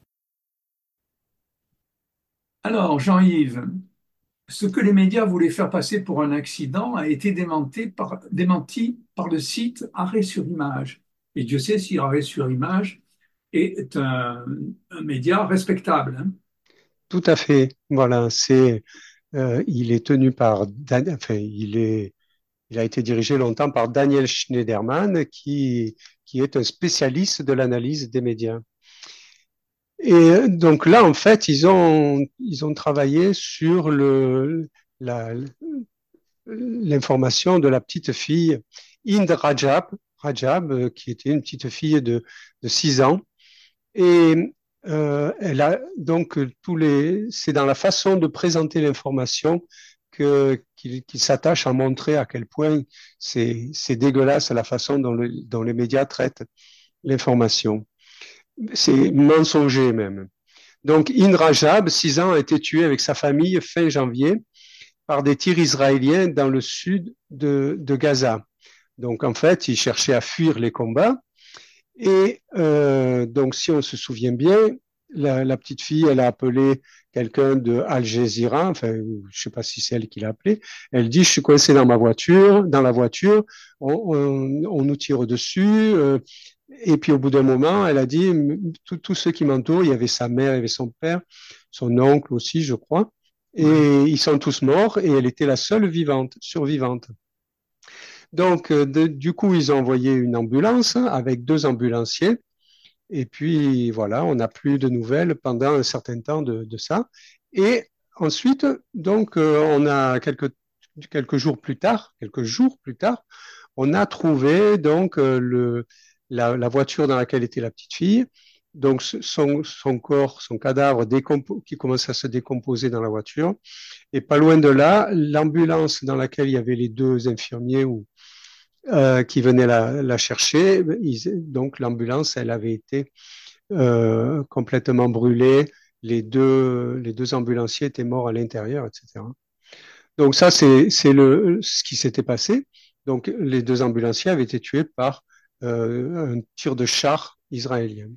Alors, Jean-Yves, ce que les médias voulaient faire passer pour un accident a été démenti par le site Arrêt sur Image. Et Dieu sait si Arrêt sur Image est un média respectable. Hein. Tout à fait. Voilà, il est tenu par, il a été dirigé longtemps par Daniel Schneiderman, qui est un spécialiste de l'analyse des médias. Et donc là, en fait, ils ont travaillé sur l'information de la petite fille Hind Rajab, qui était une petite fille de 6 ans. Et elle a donc c'est dans la façon de présenter l'information qu'il s'attache à montrer à quel point c'est dégueulasse la façon dont les médias traitent l'information. C'est mensonger même. Donc, Hind Rajab, 6 ans, a été tué avec sa famille fin janvier par des tirs israéliens dans le sud de Gaza. Donc, en fait, ils cherchaient à fuir les combats. Et donc, si on se souvient bien, la petite fille, elle a appelé quelqu'un de Al Jazeera, enfin, je ne sais pas si c'est elle qui l'a appelé. Elle dit, je suis coincée dans la voiture, on nous tire dessus. Et puis au bout d'un moment, elle a dit, tous ceux qui m'entourent, il y avait sa mère, il y avait son père, son oncle aussi, je crois, et ils sont tous morts, et elle était la seule survivante. Donc, du coup, ils ont envoyé une ambulance avec 2 ambulanciers, et puis voilà, on n'a plus de nouvelles pendant un certain temps de ça. Et ensuite, donc, on a quelques jours plus tard, on a trouvé donc la voiture dans laquelle était la petite fille, donc son corps, son cadavre qui commence à se décomposer dans la voiture. Et pas loin de là, l'ambulance dans laquelle il y avait les 2 infirmiers qui venaient la chercher, donc l'ambulance, elle avait été complètement brûlée. Les deux ambulanciers étaient morts à l'intérieur, etc. Donc ça, c'est ce qui s'était passé. Donc les 2 ambulanciers avaient été tués par un tir de char israélien.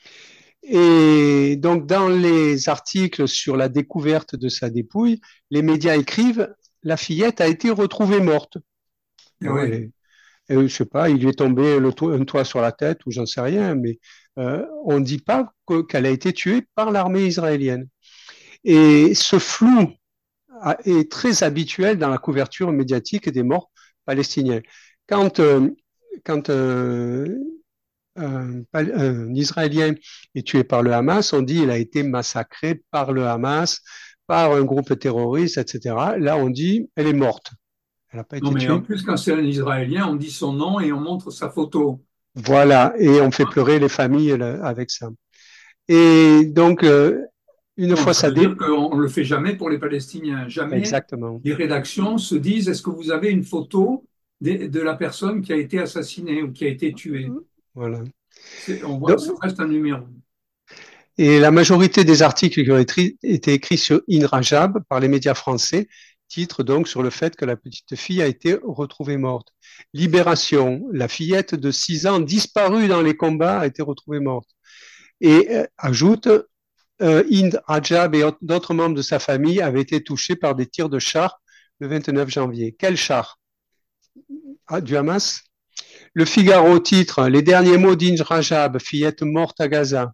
Et donc, dans les articles sur la découverte de sa dépouille, les médias écrivent « La fillette a été retrouvée morte ». Oui. Je ne sais pas, il lui est tombé un toit sur la tête ou j'en sais rien, mais on ne dit pas qu'elle a été tuée par l'armée israélienne. Et ce flou est très habituel dans la couverture médiatique des morts palestiniens. Quand un Israélien est tué par le Hamas, on dit il a été massacré par le Hamas, par un groupe terroriste, etc. Là, on dit elle est morte. Elle n'a pas Non, été mais en tuée. plus, quand c'est un Israélien, on dit son nom et on montre sa photo. Voilà, et on fait pleurer les familles avec ça. Et donc, une Donc, fois ça ça veut dire qu'on ne le fait jamais pour les Palestiniens. Jamais exactement. les rédactions se disent, est-ce que vous avez une photo de la personne qui a été assassinée ou qui a été tuée? Voilà. On voit, Donc, ça reste un numéro. et la majorité des articles qui ont été écrits sur Rajab par les médias français titrent donc sur le fait que la petite fille a été retrouvée morte. Libération, la fillette de 6 ans disparue dans les combats a été retrouvée morte. Et ajoute, Hind Rajab et d'autres membres de sa famille avaient été touchés par des tirs de chars le 29 janvier. Quel char? Du Hamas? Le Figaro titre les derniers mots d'Hind Rajab, fillette morte à Gaza.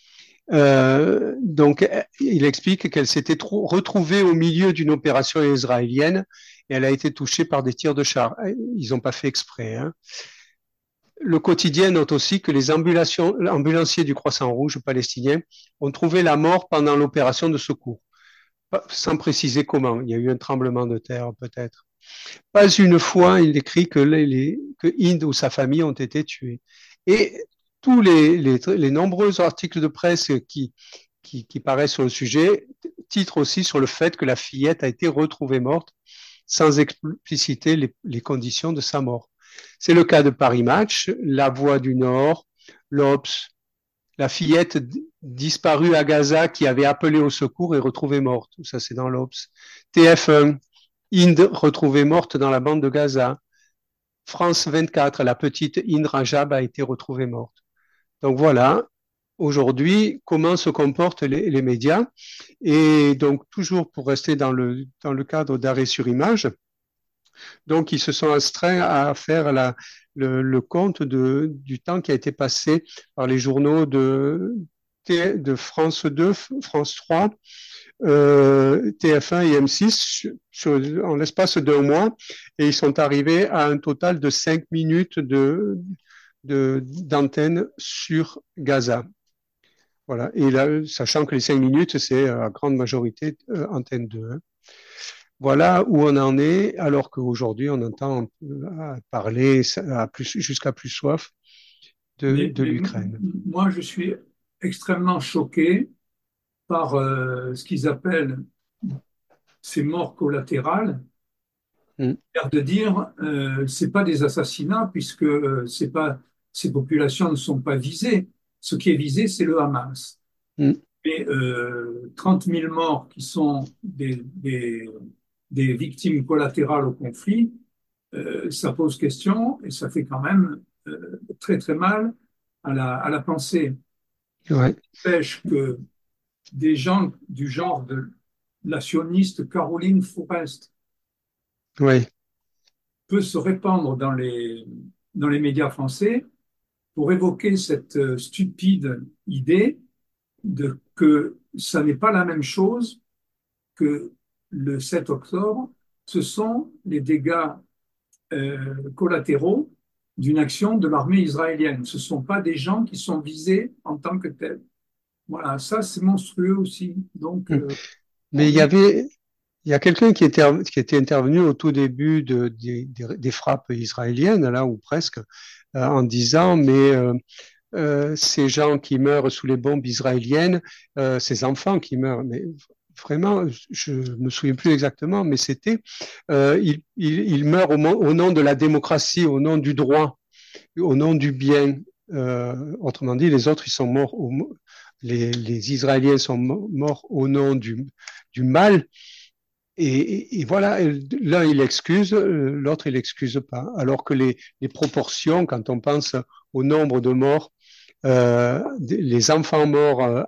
Donc, il explique qu'elle s'était retrouvée au milieu d'une opération israélienne et elle a été touchée par des tirs de char. Ils n'ont pas fait exprès. Hein. Le quotidien note aussi que les ambulanciers du Croissant-Rouge palestinien ont trouvé la mort pendant l'opération de secours, sans préciser comment. Il y a eu un tremblement de terre peut-être. Pas une fois, il écrit que Hind ou sa famille ont été tués. Et tous les nombreux articles de presse qui paraissent sur le sujet titrent aussi sur le fait que la fillette a été retrouvée morte sans expliciter les conditions de sa mort. C'est le cas de Paris Match, La Voix du Nord, l'Obs, la fillette disparue à Gaza qui avait appelé au secours et retrouvée morte. Ça, c'est dans l'Obs. TF1, Hind retrouvée morte dans la bande de Gaza. France 24, la petite Hind Rajab a été retrouvée morte. Donc voilà, aujourd'hui, comment se comportent les médias. Et donc, toujours pour rester dans le cadre d'arrêt sur image, donc ils se sont astreints à faire le compte du temps qui a été passé par les journaux de France 2, France 3, TF1 et M6 en l'espace d'un mois, et ils sont arrivés à un total de 5 minutes d'antenne sur Gaza. Voilà. Et là, sachant que les 5 minutes, c'est à grande majorité antenne 2. Hein. Voilà où on en est, alors qu'aujourd'hui, on entend parler jusqu'à plus soif de l'Ukraine. Moi, je suis extrêmement choqué par ce qu'ils appellent ces morts collatérales, l'air de dire c'est pas des assassinats puisque c'est pas ces populations ne sont pas visées. Ce qui est visé, c'est le Hamas. Et 30 000 morts qui sont des victimes collatérales au conflit, ça pose question et ça fait quand même très très mal à la pensée. Ouais. N'empêche que des gens du genre de la sioniste Caroline Fourest ouais. peut se répandre dans les médias français pour évoquer cette stupide idée que ça n'est pas la même chose que le 7 octobre, ce sont les dégâts collatéraux d'une action de l'armée israélienne. Ce ne sont pas des gens qui sont visés en tant que tels. Voilà, ça c'est monstrueux aussi. Donc, mais il y a quelqu'un qui était intervenu au tout début des frappes israéliennes, là, ou presque, en disant, mais ces gens qui meurent sous les bombes israéliennes, ces enfants qui meurent, mais vraiment, je me souviens plus exactement, mais c'était, ils meurent au nom de la démocratie, au nom du droit, au nom du bien. Autrement dit, les autres, ils sont morts, les Israéliens sont morts au nom du mal. Et voilà, l'un il excuse, l'autre il excuse pas. Alors que les proportions, quand on pense au nombre de morts, les enfants morts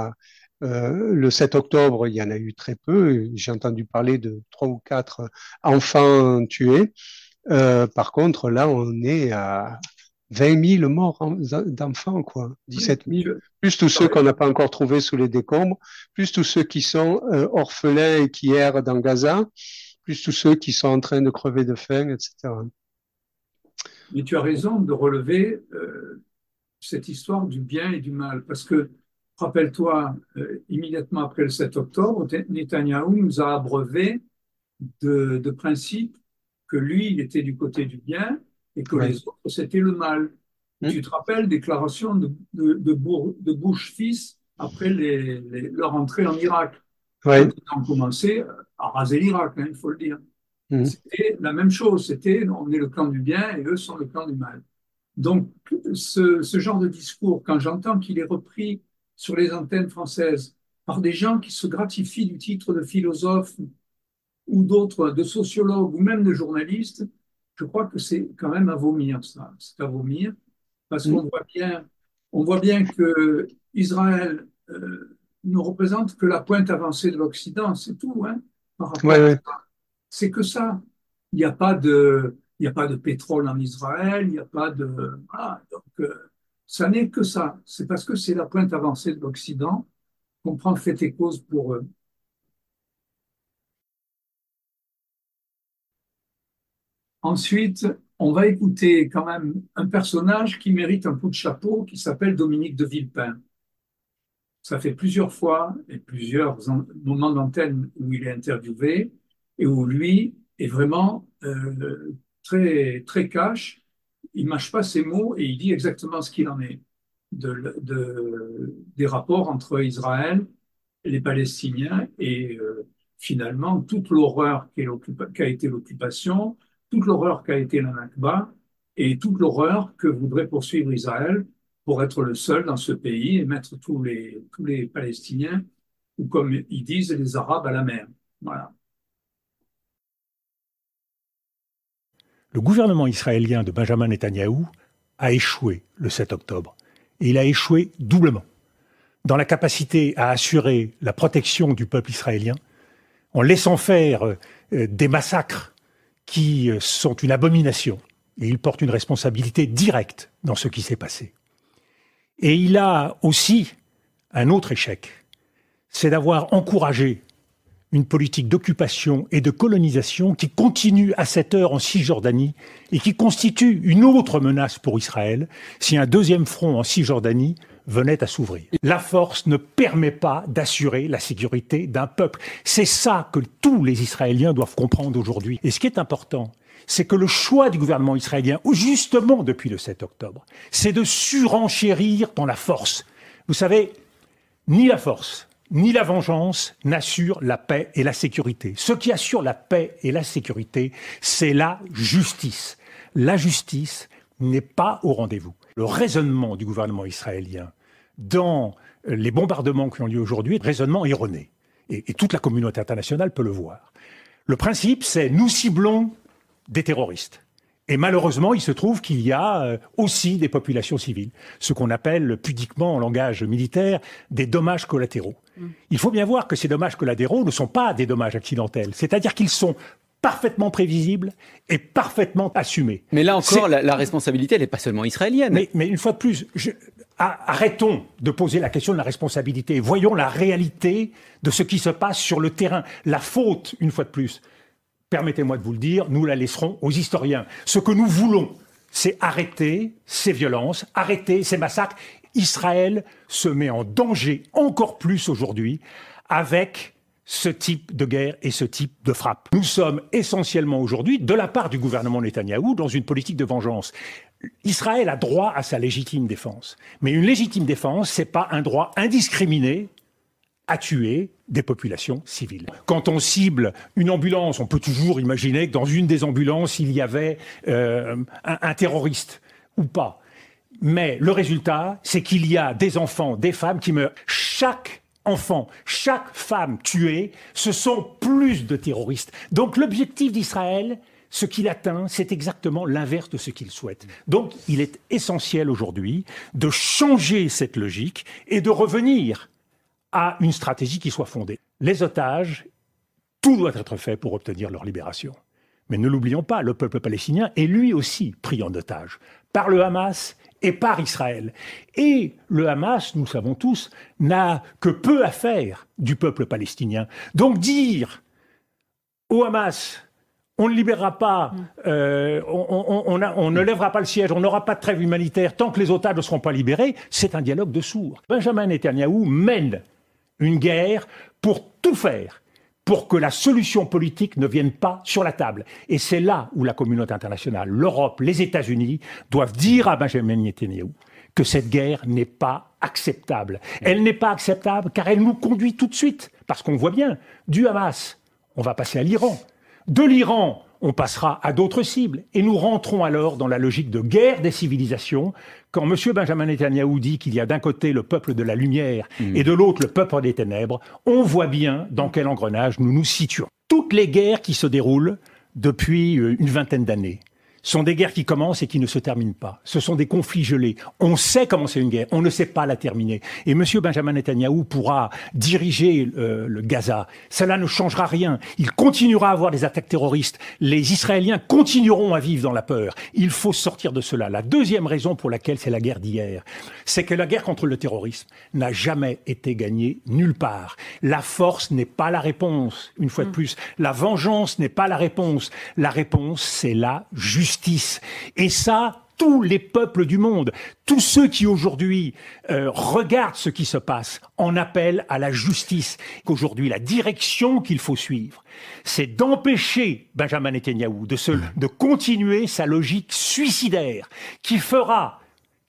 le 7 octobre, il y en a eu très peu. J'ai entendu parler de 3 ou 4 enfants tués. Par contre, là, on est à 20 000 morts d'enfants, quoi. 17 000. Plus tous ceux qu'on n'a pas encore trouvés sous les décombres, plus tous ceux qui sont orphelins et qui errent dans Gaza, plus tous ceux qui sont en train de crever de faim, etc. Mais tu as raison de relever cette histoire du bien et du mal. Parce que, rappelle-toi, immédiatement après le 7 octobre, Netanyahou nous a abreuvé de principe que lui, il était du côté du bien et que Oui. les autres, c'était le mal. Tu te rappelles, déclaration de Bush fils après leur entrée en Irak, Oui. quand ils ont commencé à raser l'Irak, hein, il faut le dire. C'était la même chose, c'était on est le camp du bien et eux sont le camp du mal. Donc, ce genre de discours, quand j'entends qu'il est repris sur les antennes françaises par des gens qui se gratifient du titre de philosophe ou d'autres, de sociologues ou même de journalistes, je crois que c'est quand même à vomir, ça. C'est à vomir, parce on voit bien que Israël ne représente que la pointe avancée de l'Occident, c'est tout, hein, par Oui, rapport oui. à... C'est que ça. Il n'y a pas de pétrole en Israël, il n'y a pas de... Voilà, donc, ça n'est que ça. C'est parce que c'est la pointe avancée de l'Occident qu'on prend fait et cause pour eux. Ensuite, on va écouter quand même un personnage qui mérite un coup de chapeau, qui s'appelle Dominique de Villepin. Ça fait plusieurs fois et plusieurs moments d'antenne où il est interviewé et où lui est vraiment très, très cash. Il ne mâche pas ses mots et il dit exactement ce qu'il en est des rapports entre Israël et les Palestiniens et finalement toute l'horreur qu'a été l'occupation, toute l'horreur qu'a été la Nakba et toute l'horreur que voudrait poursuivre Israël pour être le seul dans ce pays et mettre tous les Palestiniens, ou comme ils disent, les Arabes à la mer. Voilà. Le gouvernement israélien de Benjamin Netanyahou a échoué le 7 octobre. Et il a échoué doublement. Dans la capacité à assurer la protection du peuple israélien, en laissant faire des massacres qui sont une abomination. Et il porte une responsabilité directe dans ce qui s'est passé. Et il a aussi un autre échec, c'est d'avoir encouragé une politique d'occupation et de colonisation qui continue à cette heure en Cisjordanie et qui constitue une autre menace pour Israël si un deuxième front en Cisjordanie venait à s'ouvrir. La force ne permet pas d'assurer la sécurité d'un peuple. C'est ça que tous les Israéliens doivent comprendre aujourd'hui. Et ce qui est important, c'est que le choix du gouvernement israélien, justement depuis le 7 octobre, c'est de surenchérir dans la force. Vous savez, ni la force, ni la vengeance n'assurent la paix et la sécurité. Ce qui assure la paix et la sécurité, c'est la justice. La justice n'est pas au rendez-vous. Le raisonnement du gouvernement israélien dans les bombardements qui ont lieu aujourd'hui est un raisonnement erroné. Et toute la communauté internationale peut le voir. Le principe, c'est nous ciblons des terroristes. Et malheureusement, il se trouve qu'il y a aussi des populations civiles, ce qu'on appelle pudiquement en langage militaire des dommages collatéraux. Il faut bien voir que ces dommages collatéraux ne sont pas des dommages accidentels, c'est-à-dire qu'ils sont parfaitement prévisibles et parfaitement assumés. Mais là encore, la responsabilité, elle n'est pas seulement israélienne. Mais une fois de plus, arrêtons de poser la question de la responsabilité. Voyons la réalité de ce qui se passe sur le terrain. La faute, une fois de plus, permettez-moi de vous le dire, nous la laisserons aux historiens. Ce que nous voulons, c'est arrêter ces violences, arrêter ces massacres. Israël se met en danger encore plus aujourd'hui avec ce type de guerre et ce type de frappe. Nous sommes essentiellement aujourd'hui, de la part du gouvernement Netanyahou, dans une politique de vengeance. Israël a droit à sa légitime défense. Mais une légitime défense, c'est pas un droit indiscriminé à tuer des populations civiles. Quand on cible une ambulance, on peut toujours imaginer que dans une des ambulances, il y avait un terroriste ou pas. Mais le résultat, c'est qu'il y a des enfants, des femmes qui meurent. Chaque enfant, chaque femme tuée, ce sont plus de terroristes. Donc l'objectif d'Israël, ce qu'il atteint, c'est exactement l'inverse de ce qu'il souhaite. Donc il est essentiel aujourd'hui de changer cette logique et de revenir à une stratégie qui soit fondée. Les otages, tout doit être fait pour obtenir leur libération. Mais ne l'oublions pas, le peuple palestinien est lui aussi pris en otage par le Hamas et par Israël. Et le Hamas, nous le savons tous, n'a que peu à faire du peuple palestinien. Donc dire au Hamas, On ne libérera pas, on ne lèvera pas le siège, on n'aura pas de trêve humanitaire tant que les otages ne seront pas libérés. C'est un dialogue de sourds. Benjamin Netanyahou mène une guerre pour tout faire pour que la solution politique ne vienne pas sur la table. Et c'est là où la communauté internationale, l'Europe, les États-Unis doivent dire à Benjamin Netanyahou que cette guerre n'est pas acceptable. Elle n'est pas acceptable car elle nous conduit tout de suite, parce qu'on voit bien, du Hamas, on va passer à l'Iran. De l'Iran, on passera à d'autres cibles. Et nous rentrons alors dans la logique de guerre des civilisations. Quand M. Benjamin Netanyahou dit qu'il y a d'un côté le peuple de la lumière et de l'autre le peuple des ténèbres, on voit bien dans quel engrenage nous nous situons. Toutes les guerres qui se déroulent depuis une vingtaine d'années sont des guerres qui commencent et qui ne se terminent pas. Ce sont des conflits gelés. On sait comment c'est une guerre, on ne sait pas la terminer. Et M. Benjamin Netanyahou pourra diriger le Gaza. Cela ne changera rien. Il continuera à avoir des attaques terroristes. Les Israéliens continueront à vivre dans la peur. Il faut sortir de cela. La deuxième raison pour laquelle c'est la guerre d'hier, c'est que la guerre contre le terrorisme n'a jamais été gagnée nulle part. La force n'est pas la réponse, une fois de plus. La vengeance n'est pas la réponse. La réponse, c'est la justice. Et ça, tous les peuples du monde, tous ceux qui aujourd'hui regardent ce qui se passe, en appellent à la justice. Aujourd'hui, la direction qu'il faut suivre, c'est d'empêcher Benjamin Netanyahou de continuer sa logique suicidaire qui fera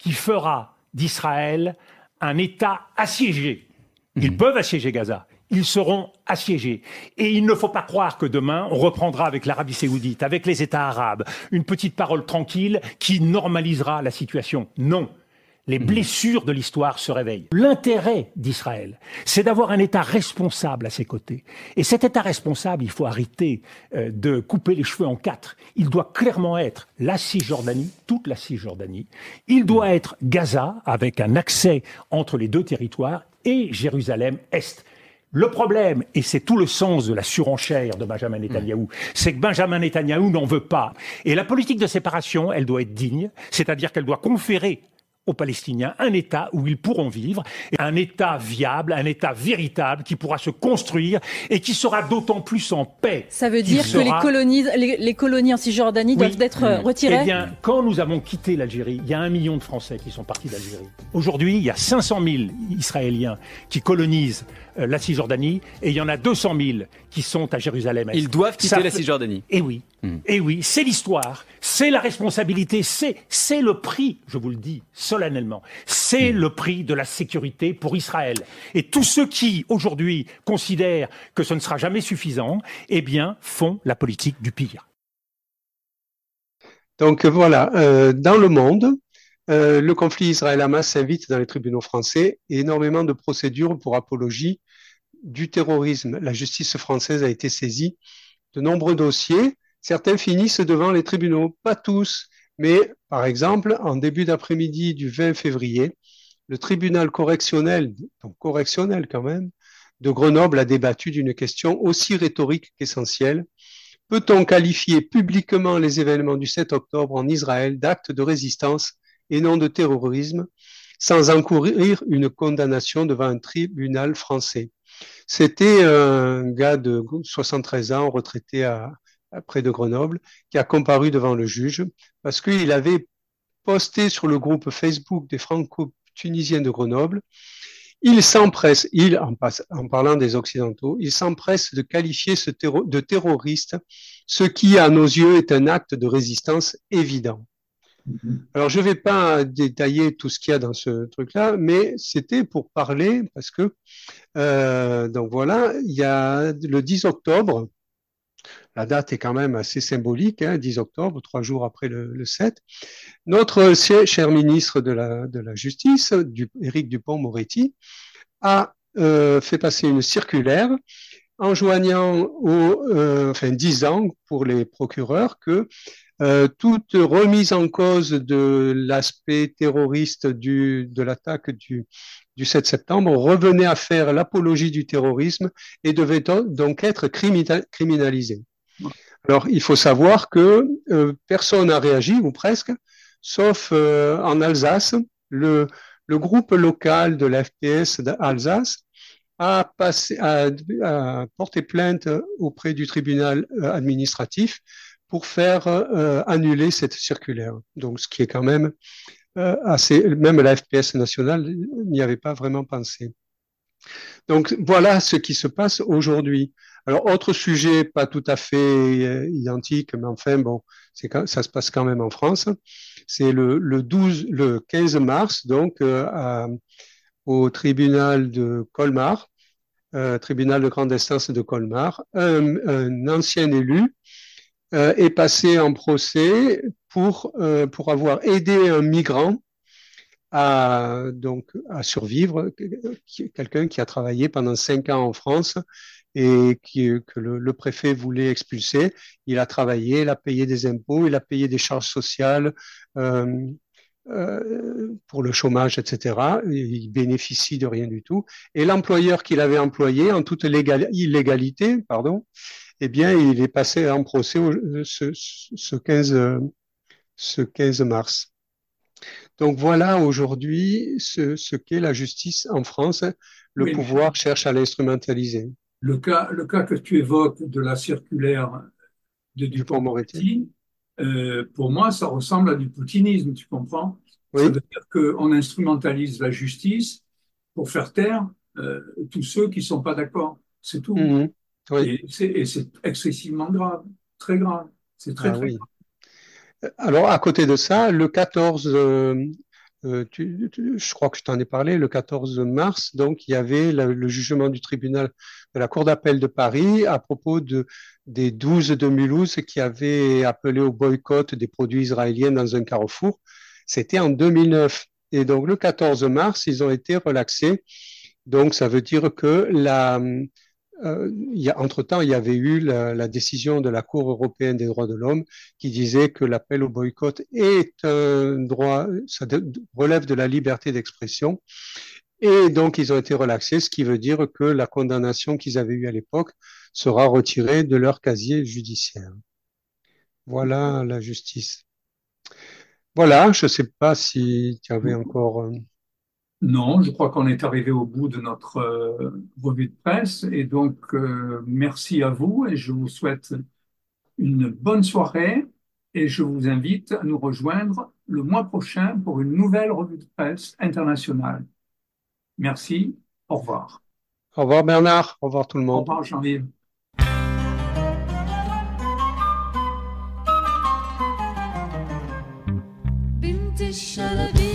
d'Israël un État assiégé. Ils peuvent assiéger Gaza. Ils seront assiégés. Et il ne faut pas croire que demain, on reprendra avec l'Arabie Saoudite, avec les États arabes, une petite parole tranquille qui normalisera la situation. Non. Les blessures de l'histoire se réveillent. L'intérêt d'Israël, c'est d'avoir un État responsable à ses côtés. Et cet État responsable, il faut arrêter de couper les cheveux en quatre. Il doit clairement être la Cisjordanie, toute la Cisjordanie. Il doit être Gaza, avec un accès entre les deux territoires, et Jérusalem-Est. Le problème, et c'est tout le sens de la surenchère de Benjamin Netanyahou, c'est que Benjamin Netanyahou n'en veut pas. Et la politique de séparation, elle doit être digne, c'est-à-dire qu'elle doit conférer aux Palestiniens un État où ils pourront vivre, un État viable, un État véritable qui pourra se construire et qui sera d'autant plus en paix. Ça veut dire que les colonies en Cisjordanie doivent être retirées ? Eh bien, quand nous avons quitté l'Algérie, il y a 1 million de Français qui sont partis d'Algérie. Aujourd'hui, il y a 500 000 Israéliens qui colonisent la Cisjordanie et il y en a 200 000 qui sont à Jérusalem-Est. Ils doivent quitter la Cisjordanie. Eh oui. Et oui, c'est l'histoire, c'est la responsabilité, c'est le prix, je vous le dis solennellement, c'est le prix de la sécurité pour Israël. Et tous ceux qui, aujourd'hui, considèrent que ce ne sera jamais suffisant, eh bien, font la politique du pire. Donc voilà, dans le monde, le conflit Israël-Hamas s'invite dans les tribunaux français et énormément de procédures pour apologie du terrorisme. La justice française a été saisie de nombreux dossiers. Certains finissent devant les tribunaux, pas tous, mais par exemple, en début d'après-midi du 20 février, le tribunal correctionnel, donc correctionnel quand même, de Grenoble a débattu d'une question aussi rhétorique qu'essentielle. Peut-on qualifier publiquement les événements du 7 octobre en Israël d'actes de résistance et non de terrorisme, sans encourir une condamnation devant un tribunal français? C'était un gars de 73 ans, retraité près de Grenoble, qui a comparu devant le juge parce qu'il avait posté sur le groupe Facebook des Franco-Tunisiens de Grenoble. Il s'empresse, en parlant des Occidentaux, il s'empresse de qualifier de terroriste, ce qui, à nos yeux, est un acte de résistance évident. Alors, je ne vais pas détailler tout ce qu'il y a dans ce truc-là, mais c'était pour parler, parce que, donc voilà, il y a le 10 octobre, la date est quand même assez symbolique, 10 octobre, 3 jours après le 7. Notre cher ministre de la Justice, Éric Dupond-Moretti, a fait passer une circulaire enjoignant disant pour les procureurs que toute remise en cause de l'aspect terroriste de l'attaque du 7 septembre revenait à faire l'apologie du terrorisme et devait donc être criminalisée. Alors, il faut savoir que personne n'a réagi, ou presque, sauf en Alsace, le groupe local de la FPS d'Alsace à porter plainte auprès du tribunal administratif pour faire annuler cette circulaire. Donc, ce qui est quand même même la FPS nationale n'y avait pas vraiment pensé. Donc, voilà ce qui se passe aujourd'hui. Alors, autre sujet pas tout à fait identique, mais enfin, bon, ça se passe quand même en France. C'est le 15 mars, donc, au tribunal de Colmar, tribunal de grande instance de Colmar, un ancien élu est passé en procès pour avoir aidé un migrant à survivre, quelqu'un qui a travaillé pendant 5 ans en France et que le préfet voulait expulser. Il a travaillé, il a payé des impôts, il a payé des charges sociales pour le chômage, etc. Il bénéficie de rien du tout. Et l'employeur qu'il avait employé en toute illégalité, eh bien, il est passé en procès ce 15 mars. Donc voilà aujourd'hui ce qu'est la justice en France. Le pouvoir cherche à l'instrumentaliser. Le cas que tu évoques de la circulaire de Dupond-Moretti, pour moi, ça ressemble à du poutinisme, tu comprends? Oui. Ça veut dire qu'on instrumentalise la justice pour faire taire tous ceux qui ne sont pas d'accord. C'est tout. Mmh. Oui. Et c'est excessivement grave, très grave. C'est très grave. Alors, à côté de ça, le 14, je crois que je t'en ai parlé, le 14 mars, donc il y avait le jugement du tribunal de la Cour d'appel de Paris à propos des 12 de Mulhouse qui avaient appelé au boycott des produits israéliens dans un carrefour. C'était en 2009. Et donc, le 14 mars, ils ont été relaxés. Donc, ça veut dire que entre-temps, il y avait eu la décision de la Cour européenne des droits de l'homme qui disait que l'appel au boycott est un droit, ça relève de la liberté d'expression. Et donc, ils ont été relaxés, ce qui veut dire que la condamnation qu'ils avaient eue à l'époque sera retirée de leur casier judiciaire. Voilà la justice. Voilà, je ne sais pas si tu avais encore... Non, je crois qu'on est arrivé au bout de notre revue de presse et donc merci à vous et je vous souhaite une bonne soirée et je vous invite à nous rejoindre le mois prochain pour une nouvelle revue de presse internationale. Merci, au revoir. Au revoir Bernard, au revoir tout le monde. Au revoir Jean-Yves. الشلبي